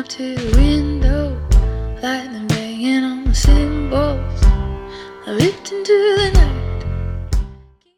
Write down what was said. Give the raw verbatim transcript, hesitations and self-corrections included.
up to the window, lightning banging on the cymbals. I ripped into the night.